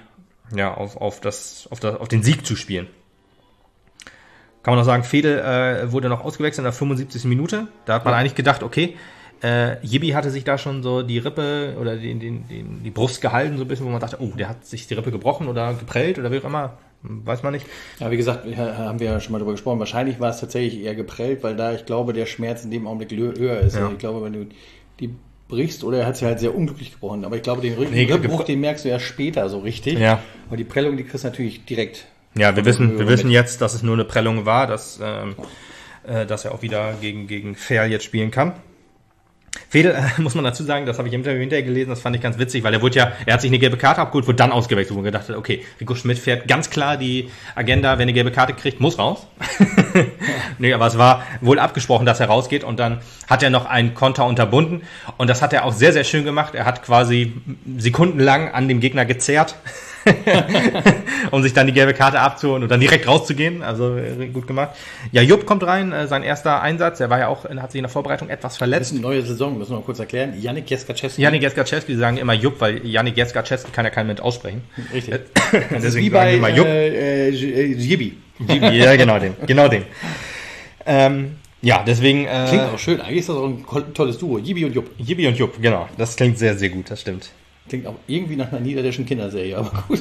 Sieg zu spielen. Kann man noch sagen, Fedel wurde noch ausgewechselt in der 75. Minute. Da hat man eigentlich gedacht, okay, Jibi hatte sich da schon so die Rippe oder die Brust gehalten, so ein bisschen, wo man dachte, oh, der hat sich die Rippe gebrochen oder geprellt oder wie auch immer. Weiß man nicht. Ja, wie gesagt, haben wir ja schon mal drüber gesprochen. Wahrscheinlich war es tatsächlich eher geprellt, weil da, ich glaube, der Schmerz in dem Augenblick höher ist. Ja. Ich glaube, wenn du die brichst, oder er hat sie halt sehr unglücklich gebrochen. Aber ich glaube, den Rückbruch, den merkst du ja später so richtig. Ja. Aber die Prellung, die kriegst du natürlich direkt. Ja, wir wissen jetzt, dass es nur eine Prellung war, dass er auch wieder gegen Ferl jetzt spielen kann. Fedel, muss man dazu sagen, das habe ich im Interview hinterher gelesen, das fand ich ganz witzig, weil er hat sich eine gelbe Karte abgeholt, wurde dann ausgewechselt, wo man gedacht hat, okay, Rico Schmidt fährt ganz klar die Agenda, wenn er eine gelbe Karte kriegt, muss raus. Nee, aber es war wohl abgesprochen, dass er rausgeht und dann hat er noch einen Konter unterbunden und das hat er auch sehr, sehr schön gemacht. Er hat quasi sekundenlang an dem Gegner gezerrt um sich dann die gelbe Karte abzuholen und dann direkt rauszugehen. Also gut gemacht. Ja, Jupp kommt rein, sein erster Einsatz. Er war ja auch, hat sich in der Vorbereitung etwas Das ist verletzt. eine neue Saison, müssen wir mal kurz erklären. Yannick Jeskaczewski. Yannick Jeskaczewski, die sagen immer Jupp, weil Yannick Jeskaczewski kann ja kein Mensch aussprechen. Richtig. Deswegen Das ist wie sagen bei die immer Jupp. Jibi. Ja, genau den. Ja, deswegen. Klingt auch schön. Eigentlich ist das auch ein tolles Duo. Jibi und Jupp. Jibi und Jupp, genau. Das klingt sehr, sehr gut, das stimmt. Klingt auch irgendwie nach einer niederländischen Kinderserie, aber gut.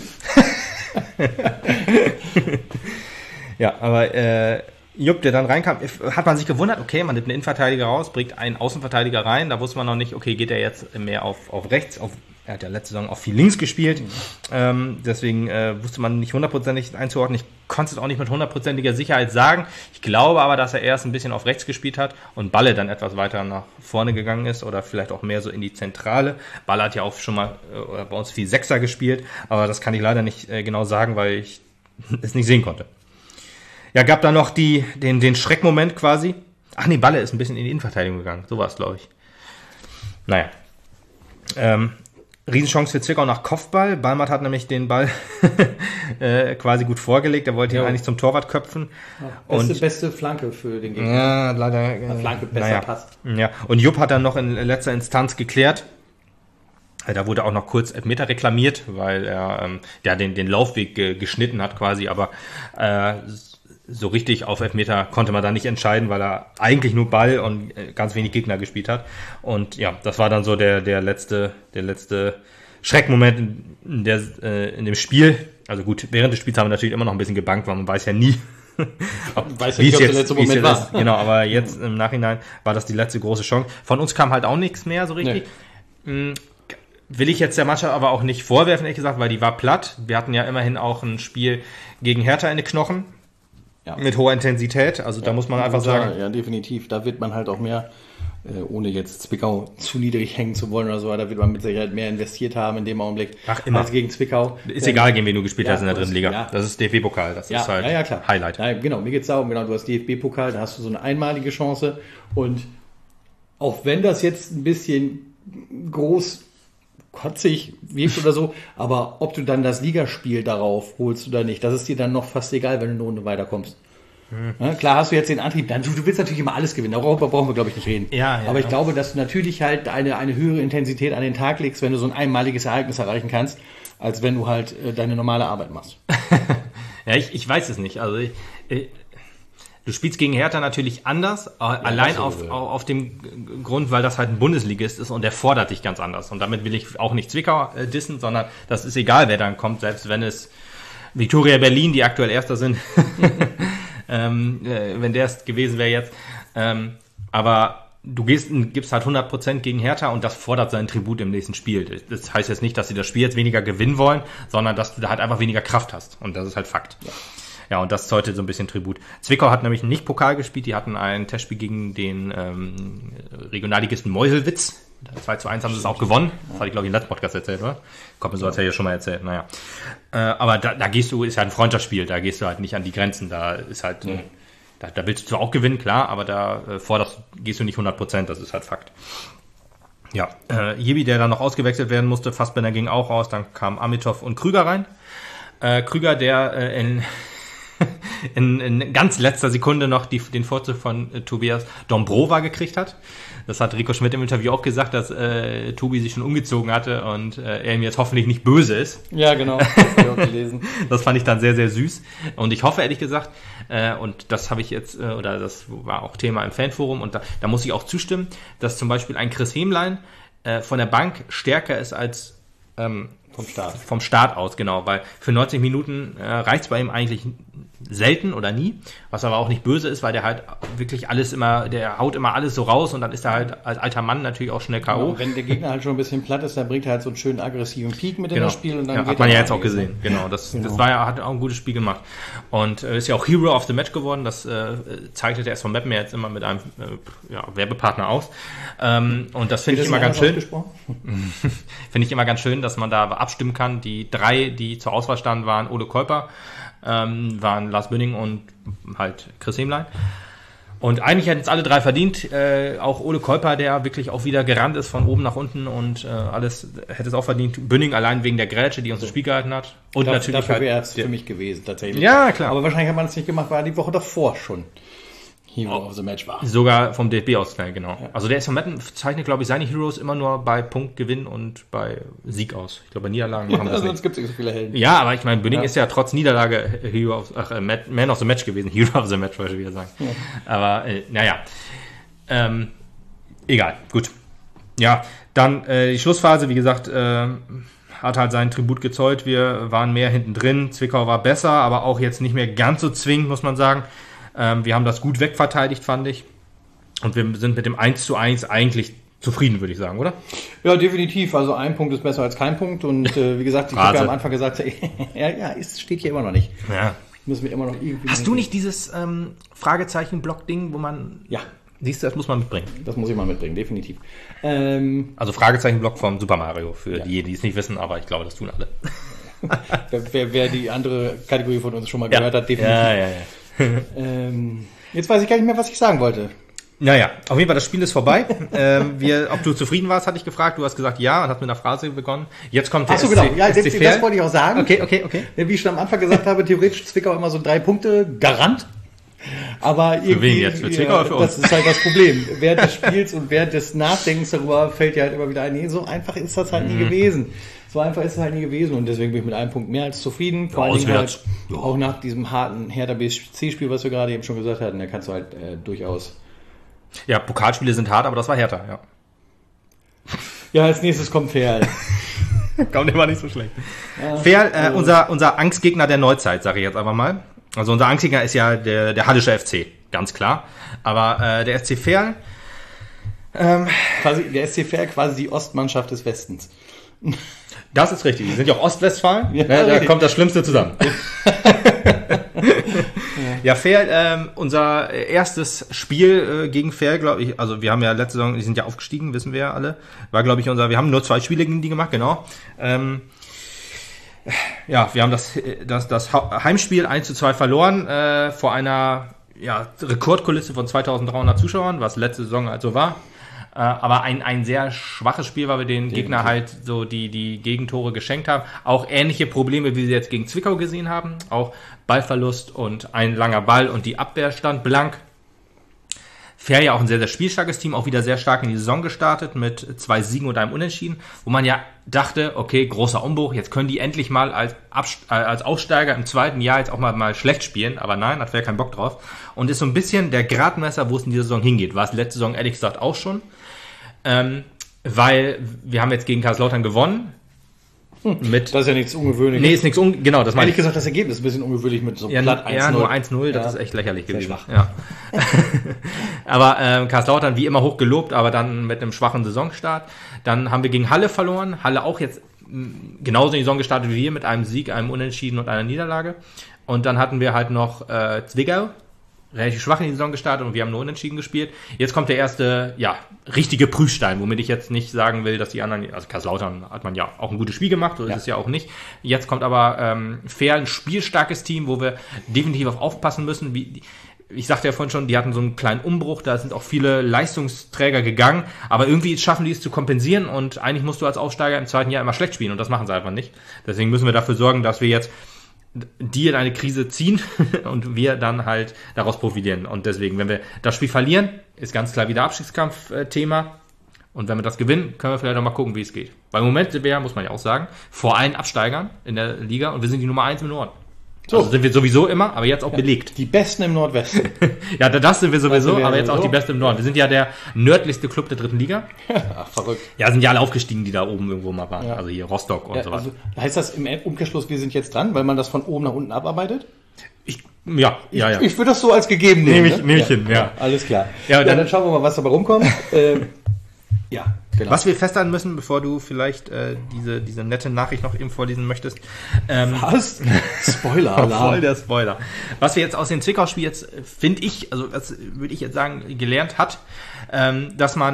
Ja, aber Jupp, der dann reinkam, hat man sich gewundert, okay, man nimmt einen Innenverteidiger raus, bringt einen Außenverteidiger rein, da wusste man noch nicht, okay, geht er jetzt mehr auf rechts, er hat ja letzte Saison auch viel links gespielt, deswegen wusste man nicht hundertprozentig einzuordnen. Ich konnte es auch nicht mit hundertprozentiger Sicherheit sagen. Ich glaube aber, dass er erst ein bisschen auf rechts gespielt hat und Balle dann etwas weiter nach vorne gegangen ist oder vielleicht auch mehr so in die Zentrale. Balle hat ja auch schon mal bei uns viel Sechser gespielt, aber das kann ich leider nicht genau sagen, weil ich es nicht sehen konnte. Ja, gab da noch den Schreckmoment quasi. Ach nee, Balle ist ein bisschen in die Innenverteidigung gegangen. So war es, glaube ich. Naja. Riesenchance für Zwickau nach Kopfball. Ballmatt hat nämlich den Ball quasi gut vorgelegt. Er wollte ihn eigentlich zum Torwart köpfen. Ja, beste Flanke für den Gegner. Ja, leider. Flanke besser passt. Ja, und Jupp hat dann noch in letzter Instanz geklärt. Da wurde auch noch kurz Elfmeter reklamiert, weil er den Laufweg geschnitten hat quasi, aber so richtig auf Elfmeter konnte man da nicht entscheiden, weil er eigentlich nur Ball und ganz wenig Gegner gespielt hat. Und ja, das war dann so der letzte Schreckmoment in dem Spiel. Also gut, während des Spiels haben wir natürlich immer noch ein bisschen gebankt, weil man weiß ja nie, wie es der letzte Moment war. Genau, aber jetzt im Nachhinein war das die letzte große Chance. Von uns kam halt auch nichts mehr so richtig. Nee. Will ich jetzt der Mannschaft aber auch nicht vorwerfen, ehrlich gesagt, weil die war platt. Wir hatten ja immerhin auch ein Spiel gegen Hertha in den Knochen. Ja. Mit hoher Intensität, also da muss man einfach sagen. Ja, definitiv. Da wird man halt auch mehr, ohne jetzt Zwickau zu niedrig hängen zu wollen oder so, da wird man mit Sicherheit mehr investiert haben in dem Augenblick als gegen Zwickau. Ist egal, gegen wen du gespielt hast in der dritten Liga. Ja. Das ist DFB-Pokal, das ist halt klar. Highlight. Ja, genau, mir geht's darum, du hast DFB-Pokal, da hast du so eine einmalige Chance und auch wenn das jetzt ein bisschen kotzig wirkt oder so, aber ob du dann das Ligaspiel darauf holst oder nicht, das ist dir dann noch fast egal, wenn du eine Runde weiterkommst. Ja, klar hast du jetzt den Antrieb, du willst natürlich immer alles gewinnen, darüber brauchen wir, glaube ich, nicht reden. Ja, aber ich glaube, dass du natürlich halt eine höhere Intensität an den Tag legst, wenn du so ein einmaliges Ereignis erreichen kannst, als wenn du halt deine normale Arbeit machst. Ja, ich weiß es nicht. Also du spielst gegen Hertha natürlich anders, allein auf dem Grund, weil das halt ein Bundesligist ist und der fordert dich ganz anders. Und damit will ich auch nicht Zwickau dissen, sondern das ist egal, wer dann kommt, selbst wenn es Viktoria Berlin, die aktuell Erster sind, wenn der es gewesen wäre jetzt. Aber du gibst halt 100% gegen Hertha und das fordert seinen Tribut im nächsten Spiel. Das heißt jetzt nicht, dass sie das Spiel jetzt weniger gewinnen wollen, sondern dass du da halt einfach weniger Kraft hast. Und das ist halt Fakt. Ja, und das zollte so ein bisschen Tribut. Zwickau hat nämlich nicht Pokal gespielt, die hatten ein Testspiel gegen den Regionalligisten Meuselwitz. 2:1 haben sie es auch gewonnen. Das hatte ich, glaube ich, im letzten Podcast erzählt, oder? Kommt mir so, als hätte ich das schon mal erzählt. Naja. Aber da gehst du, ist halt ein Freundschaftsspiel, da gehst du halt nicht an die Grenzen. Da ist halt, da willst du zwar auch gewinnen, klar, aber da gehst du nicht 100%, das ist halt Fakt. Ja, Jibi, der dann noch ausgewechselt werden musste, Fassbender ging auch raus, dann kamen Amitov und Krüger rein. Krüger, der in ganz letzter Sekunde noch den Vorzug von Tobias Dombrova gekriegt hat. Das hat Rico Schmidt im Interview auch gesagt, dass Tobi sich schon umgezogen hatte und er ihm jetzt hoffentlich nicht böse ist. Ja, genau. Das habe ich auch gelesen. Das fand ich dann sehr, sehr süß. Und ich hoffe, ehrlich gesagt, und das habe ich jetzt, oder das war auch Thema im Fanforum, und da muss ich auch zustimmen, dass zum Beispiel ein Chris Hemlein von der Bank stärker ist als vom Start aus, genau, weil für 90 Minuten reicht es bei ihm eigentlich selten oder nie, was aber auch nicht böse ist, weil der halt wirklich der haut immer alles so raus und dann ist er halt als alter Mann natürlich auch schnell K.O. Genau, wenn der Gegner halt schon ein bisschen platt ist, dann bringt er halt so einen schönen aggressiven Peak mit in das Spiel und dann geht hat man ja jetzt auch gesehen, genau, das hat auch ein gutes Spiel gemacht und ist ja auch Hero of the Match geworden, das zeichnet der SV Meppen ja jetzt immer mit einem Werbepartner aus und das finde ich immer ganz schön. Finde ich immer ganz schön, dass man da abstimmen kann. Die 3, die zur Auswahl standen, waren Ole Kuiper, waren Lars Bünning und halt Chris Hemlein. Und eigentlich hätten es alle drei verdient. Auch Ole Keuper, der wirklich auch wieder gerannt ist von oben nach unten und alles hätte es auch verdient. Bünning allein wegen der Grätsche, die uns das Spiel gehalten hat. Und natürlich dafür halt, wäre es für mich gewesen, tatsächlich. Ja, klar. Aber wahrscheinlich hat man es nicht gemacht, weil er die Woche davor schon Hero of the Match war. Sogar vom DFB-Ausgleich, genau. Ja. Also der SV Meppen zeichnet, glaube ich, seine Heroes immer nur bei Punktgewinn und bei Sieg aus. Ich glaube, bei Niederlagen machen das nicht. Sonst gibt es nicht so viele Helden. Ja, aber ich meine, Bünning ist ja trotz Niederlage Man of the Match gewesen. Hero of the Match, wollte ich wieder sagen. Ja. Aber, naja. Egal, gut. Ja, dann die Schlussphase, wie gesagt, hat halt seinen Tribut gezollt. Wir waren mehr hinten drin. Zwickau war besser, aber auch jetzt nicht mehr ganz so zwingend, muss man sagen. Wir haben das gut wegverteidigt, fand ich. Und wir sind mit dem 1:1 eigentlich zufrieden, würde ich sagen, oder? Ja, definitiv. Also ein Punkt ist besser als kein Punkt. Und wie gesagt, ich habe ja am Anfang gesagt, es steht hier immer noch nicht. Ja. Müssen wir immer noch irgendwie... Hast du nicht dieses Fragezeichen-Block-Ding, wo man... Ja. Siehst du, das muss man mitbringen. Das muss ich mal mitbringen, definitiv. Also Fragezeichen-Block vom Super Mario, für diejenigen, die es nicht wissen, aber ich glaube, das tun alle. wer die andere Kategorie von uns schon mal gehört hat, definitiv. Ja. Jetzt weiß ich gar nicht mehr, was ich sagen wollte. Naja, auf jeden Fall, das Spiel ist vorbei. Ob du zufrieden warst, hatte ich gefragt. Du hast gesagt, ja, und hast mit einer Phrase begonnen. Jetzt kommt der SC, genau. Ja, das wollte ich auch sagen. Okay. Wie ich schon am Anfang gesagt habe, theoretisch Zwickau immer so 3 Punkte Garant. Aber irgendwie, für wen jetzt? Für Zwickau oder für uns? Das ist halt das Problem. Während des Spiels und während des Nachdenkens darüber fällt dir halt immer wieder ein, nee, so einfach ist das halt nie gewesen. So einfach ist es halt nie gewesen und deswegen bin ich mit einem Punkt mehr als zufrieden. Vor allem halt auch nach diesem harten Hertha BSC-Spiel, was wir gerade eben schon gesagt hatten, da kannst du halt durchaus... Ja, Pokalspiele sind hart, aber das war Hertha, ja. Ja, als nächstes kommt Ferl. Kommt immer nicht so schlecht. Ja, Ferl, unser Angstgegner der Neuzeit, sage ich jetzt einfach mal. Also unser Angstgegner ist ja der Hallische FC, ganz klar. Aber der SC Verl... der SC Verl quasi die Ostmannschaft des Westens. Das ist richtig. Die sind ja auch Ostwestfalen. Ja, da kommt das Schlimmste zusammen. Ja, Verl, unser erstes Spiel gegen Verl, glaube ich, also wir haben ja letzte Saison, die sind ja aufgestiegen, wissen wir ja alle. War, glaube ich, wir haben nur 2 Spiele gegen die gemacht, genau. Ja, wir haben das Heimspiel 1:2 verloren, vor einer Rekordkulisse von 2300 Zuschauern, was letzte Saison halt so war. Aber ein sehr schwaches Spiel, weil wir den Gegner halt so die Gegentore geschenkt haben. Auch ähnliche Probleme, wie sie jetzt gegen Zwickau gesehen haben. Auch Ballverlust und ein langer Ball und die Abwehr stand blank. Fair ja auch ein sehr, sehr spielstarkes Team, auch wieder sehr stark in die Saison gestartet mit 2 Siegen und einem Unentschieden, wo man ja dachte, okay, großer Umbruch, jetzt können die endlich mal als Aufsteiger im zweiten Jahr jetzt auch mal schlecht spielen, aber nein, hat Fair keinen Bock drauf. Und ist so ein bisschen der Gradmesser, wo es in dieser Saison hingeht. War es letzte Saison ehrlich gesagt auch schon. Weil wir haben jetzt gegen Kaiserslautern gewonnen. Das ist ja nichts Ungewöhnliches. Nee, ist nichts genau, das meine ehrlich ich. gesagt, das Ergebnis ist ein bisschen ungewöhnlich mit so platt 1-0. Ja, nur 1-0, das ist echt lächerlich gewesen. Schwach. Ja. Aber Kaiserslautern wie immer hoch gelobt, aber dann mit einem schwachen Saisonstart. Dann haben wir gegen Halle verloren. Halle auch jetzt genauso in die Saison gestartet wie wir, mit einem Sieg, einem Unentschieden und einer Niederlage. Und dann hatten wir halt noch Zwickau, relativ schwach in die Saison gestartet und wir haben nur Unentschieden gespielt. Jetzt kommt der erste, richtige Prüfstein, womit ich jetzt nicht sagen will, dass die anderen, also Kaiserslautern hat man ja auch ein gutes Spiel gemacht, so ist es ja auch nicht. Jetzt kommt aber Fair, ein spielstarkes Team, wo wir definitiv auf aufpassen müssen. Ich sagte ja vorhin schon, die hatten so einen kleinen Umbruch, da sind auch viele Leistungsträger gegangen, aber irgendwie schaffen die es zu kompensieren und eigentlich musst du als Aufsteiger im zweiten Jahr immer schlecht spielen und das machen sie einfach nicht. Deswegen müssen wir dafür sorgen, dass wir jetzt die in eine Krise ziehen und wir dann halt daraus profitieren. Und deswegen, wenn wir das Spiel verlieren, ist ganz klar wieder Abstiegskampf-Thema. Und wenn wir das gewinnen, können wir vielleicht auch mal gucken, wie es geht. Weil im Moment sind wir, muss man ja auch sagen, vor allen Absteigern in der Liga und wir sind die Nummer 1 im Norden. So. Also sind wir sowieso immer, aber jetzt auch belegt. Die Besten im Nordwesten. Ja, das sind wir sowieso, aber jetzt auch die Besten im Norden. Wir sind ja der nördlichste Club der 3. Liga. Ach, verrückt. Ja, sind ja alle aufgestiegen, die da oben irgendwo mal waren. Ja. Also hier Rostock und so weiter. Also heißt das im Umkehrschluss, wir sind jetzt dran, weil man das von oben nach unten abarbeitet? Ich würde das so als gegeben nehmen. Nehme ich hin, ja. Alles klar. Ja, dann schauen wir mal, was dabei rumkommt. Genau. Was wir festhalten müssen, bevor du vielleicht diese nette Nachricht noch eben vorlesen möchtest. Was? Spoiler-Alarm. Voll der Spoiler. Was wir jetzt aus dem Zwickau-Spiel jetzt, finde ich, also das würde ich jetzt sagen, gelernt hat, dass man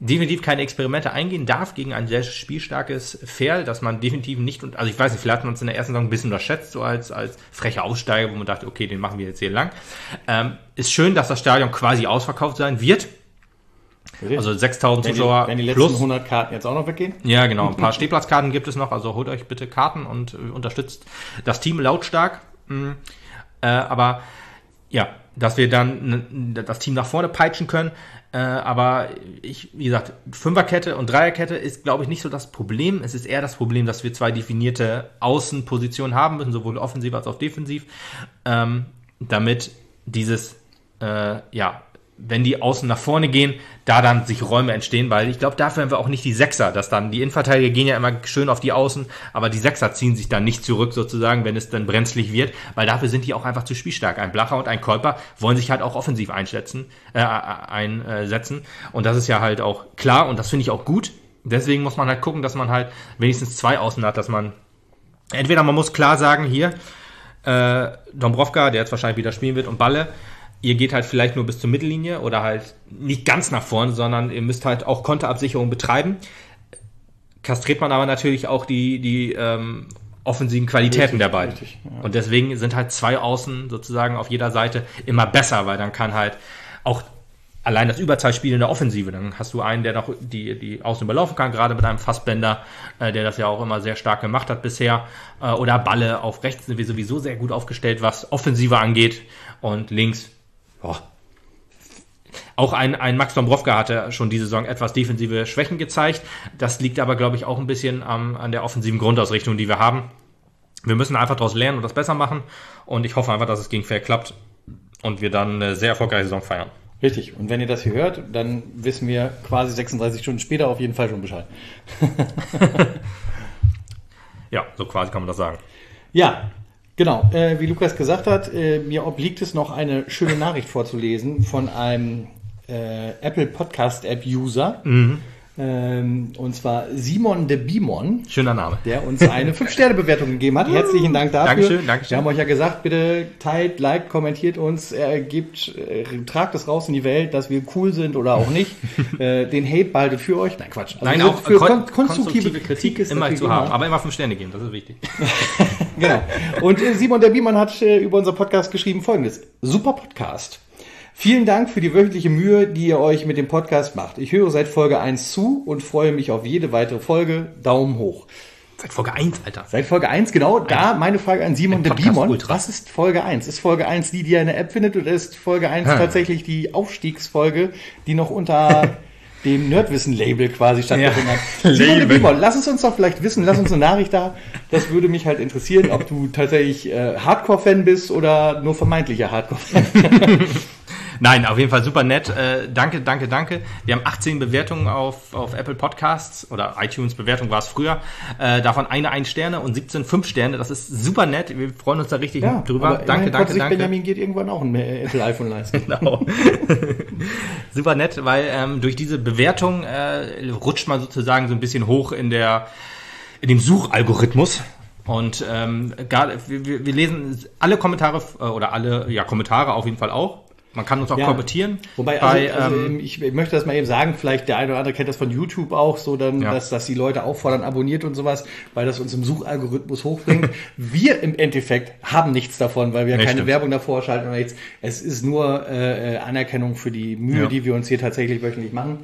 definitiv keine Experimente eingehen darf gegen ein sehr spielstarkes Ferl, dass man definitiv nicht, also ich weiß nicht, vielleicht hat man uns in der ersten Saison ein bisschen unterschätzt, so als frecher Aussteiger, wo man dachte, okay, den machen wir jetzt hier lang. Ist schön, dass das Stadion quasi ausverkauft sein wird. Also 6.000 Zuschauer wenn die letzten plus 100 Karten jetzt auch noch weggehen? Ja, genau. Ein paar Stehplatzkarten gibt es noch, also holt euch bitte Karten und unterstützt das Team lautstark. Aber ja, dass wir dann das Team nach vorne peitschen können. Aber wie gesagt, Fünferkette und Dreierkette ist, glaube ich, nicht so das Problem. Es ist eher das Problem, dass wir 2 definierte Außenpositionen haben müssen, sowohl offensiv als auch defensiv, damit dieses, wenn die Außen nach vorne gehen, da dann sich Räume entstehen, weil ich glaube, dafür haben wir auch nicht die Sechser, dass dann die Innenverteidiger gehen ja immer schön auf die Außen, aber die Sechser ziehen sich dann nicht zurück sozusagen, wenn es dann brenzlig wird, weil dafür sind die auch einfach zu spielstark. Ein Blacher und ein Kolper wollen sich halt auch offensiv einsetzen und das ist ja halt auch klar und das finde ich auch gut. Deswegen muss man halt gucken, dass man halt wenigstens 2 Außen hat, dass man entweder man muss klar sagen, hier Dombrovka, der jetzt wahrscheinlich wieder spielen wird, und Balle, ihr geht halt vielleicht nur bis zur Mittellinie oder halt nicht ganz nach vorne, sondern ihr müsst halt auch Konterabsicherung betreiben. Kastriert man aber natürlich auch die offensiven Qualitäten der beiden. Richtig, ja. Und deswegen sind halt 2 Außen sozusagen auf jeder Seite immer besser, weil dann kann halt auch allein das Überzahlspiel in der Offensive, dann hast du einen, der noch die Außen überlaufen kann, gerade mit einem Fassbender, der das ja auch immer sehr stark gemacht hat bisher, oder Balle auf rechts sind wir sowieso sehr gut aufgestellt, was Offensive angeht, und links auch ein Max Dombrovka hatte schon diese Saison etwas defensive Schwächen gezeigt. Das liegt aber, glaube ich, auch ein bisschen an der offensiven Grundausrichtung, die wir haben. Wir müssen einfach daraus lernen und das besser machen. Und ich hoffe einfach, dass es gegen Fair klappt und wir dann eine sehr erfolgreiche Saison feiern. Richtig. Und wenn ihr das hier hört, dann wissen wir quasi 36 Stunden später auf jeden Fall schon Bescheid. Ja, so quasi kann man das sagen. Ja, genau, wie Lukas gesagt hat, mir obliegt es noch eine schöne Nachricht vorzulesen von einem Apple Podcast App User. Und zwar Simon de Bimon. Schöner Name. Der uns eine 5-Sterne-Bewertung gegeben hat. Herzlichen Dank dafür. Dankeschön. Wir haben euch ja gesagt, bitte teilt, liked, kommentiert uns, tragt es raus in die Welt, dass wir cool sind oder auch nicht. Den Hate behaltet für euch. Nein, Quatsch. Also nein, auch für konstruktive Kritik ist immer zu haben. Aber immer 5 Sterne geben, das ist wichtig. Genau. Und Simon der Biemann hat über unser Podcast geschrieben Folgendes. Super Podcast. Vielen Dank für die wöchentliche Mühe, die ihr euch mit dem Podcast macht. Ich höre seit Folge 1 zu und freue mich auf jede weitere Folge. Daumen hoch. Seit Folge 1, Alter. Seit Folge 1, genau. Da meine Frage an Simon de Bimon. Was ist Folge 1? Ist Folge 1 die ihr in der App findet, oder ist Folge 1 tatsächlich die Aufstiegsfolge, die noch unter dem Nerdwissen-Label quasi stattgefunden hat? Simon de Bimon, lass es uns doch vielleicht wissen. Lass uns eine Nachricht da. Das würde mich halt interessieren, ob du tatsächlich Hardcore-Fan bist oder nur vermeintlicher Hardcore-Fan. Nein, auf jeden Fall super nett. Danke. Wir haben 18 Bewertungen auf Apple Podcasts oder iTunes-Bewertung war es früher. Davon eine 1 Sterne und 17 5 Sterne. Das ist super nett. Wir freuen uns da richtig drüber. Danke. Benjamin geht irgendwann auch ein Apple iPhone leisten. Genau. Super nett, weil durch diese Bewertung rutscht man sozusagen so ein bisschen hoch in dem Suchalgorithmus. Und wir lesen alle Kommentare oder alle Kommentare auf jeden Fall auch. Man kann uns auch kommentieren. Wobei, ich möchte das mal eben sagen, vielleicht der eine oder andere kennt das von YouTube auch, so dann, dass die Leute auffordern, abonniert und sowas, weil das uns im Suchalgorithmus hochbringt. Wir im Endeffekt haben nichts davon, weil wir keine Werbung davor schalten oder nichts. Es ist nur Anerkennung für die Mühe, die wir uns hier tatsächlich wöchentlich machen.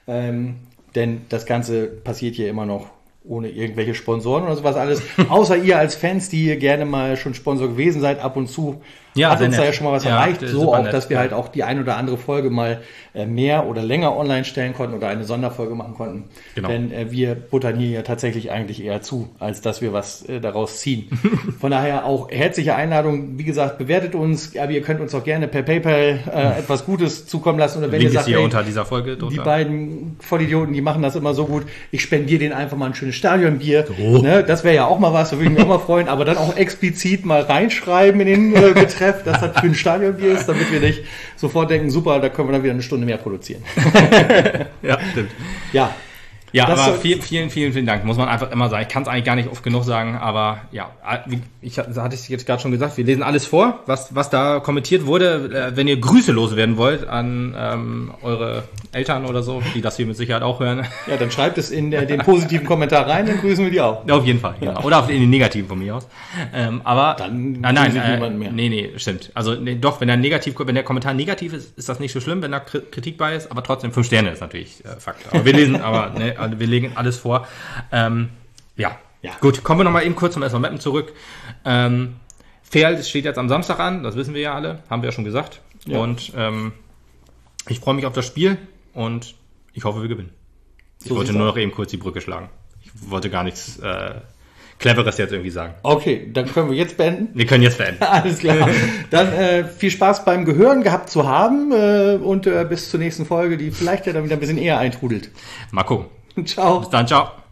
Denn das Ganze passiert hier immer noch ohne irgendwelche Sponsoren oder sowas alles. Außer ihr als Fans, die ihr gerne mal schon Sponsor gewesen seid, ab und zu hat uns da ja schon mal was erreicht. So auch, dass wir halt auch die ein oder andere Folge mal mehr oder länger online stellen konnten oder eine Sonderfolge machen konnten. Genau. Denn wir buttern hier ja tatsächlich eigentlich eher zu, als dass wir was daraus ziehen. Von daher auch herzliche Einladung. Wie gesagt, bewertet uns, aber ihr könnt uns auch gerne per PayPal etwas Gutes zukommen lassen. Oder wenn Link ihr sagt, hier unter dieser Folge die beiden Vollidioten, die machen das immer so gut, ich spendiere denen einfach mal ein schönes Stadionbier. So. Ne? Das wäre ja auch mal was, da würde ich mich auch mal freuen. Aber dann auch explizit mal reinschreiben in den Betreff, dass das für ein Stadionbier ist, damit wir nicht sofort denken, super, da können wir dann wieder eine Stunde mehr produzieren. Ja, stimmt. Ja. Ja, aber vielen Dank. Muss man einfach immer sagen. Ich kann es eigentlich gar nicht oft genug sagen, aber ja, hatte ich jetzt gerade schon gesagt, wir lesen alles vor, was da kommentiert wurde. Wenn ihr Grüße loswerden wollt an eure Eltern oder so, die das hier mit Sicherheit auch hören. Ja, dann schreibt es in den positiven Kommentar rein, dann grüßen wir die auch. Auf jeden Fall, genau. Oder in den negativen von mir aus. Aber dann niemand mehr. Nee, stimmt. Also doch, wenn der Kommentar negativ ist, ist das nicht so schlimm, wenn da Kritik bei ist, aber trotzdem 5 Sterne ist natürlich Fakt. Aber wir legen alles vor. Ja. Gut, kommen wir nochmal eben kurz zum SV Meppen zurück. Ferl steht jetzt am Samstag an, das wissen wir ja alle, haben wir ja schon gesagt. Ja. Und ich freue mich auf das Spiel und ich hoffe, wir gewinnen. Ich wollte nur noch eben kurz die Brücke schlagen. Ich wollte gar nichts Cleveres jetzt irgendwie sagen. Okay, dann können wir jetzt beenden. Wir können jetzt beenden. Alles klar. Dann viel Spaß beim Gehören gehabt zu haben und bis zur nächsten Folge, die vielleicht ja dann wieder ein bisschen eher eintrudelt. Mal gucken. Ciao. Bis dann, ciao.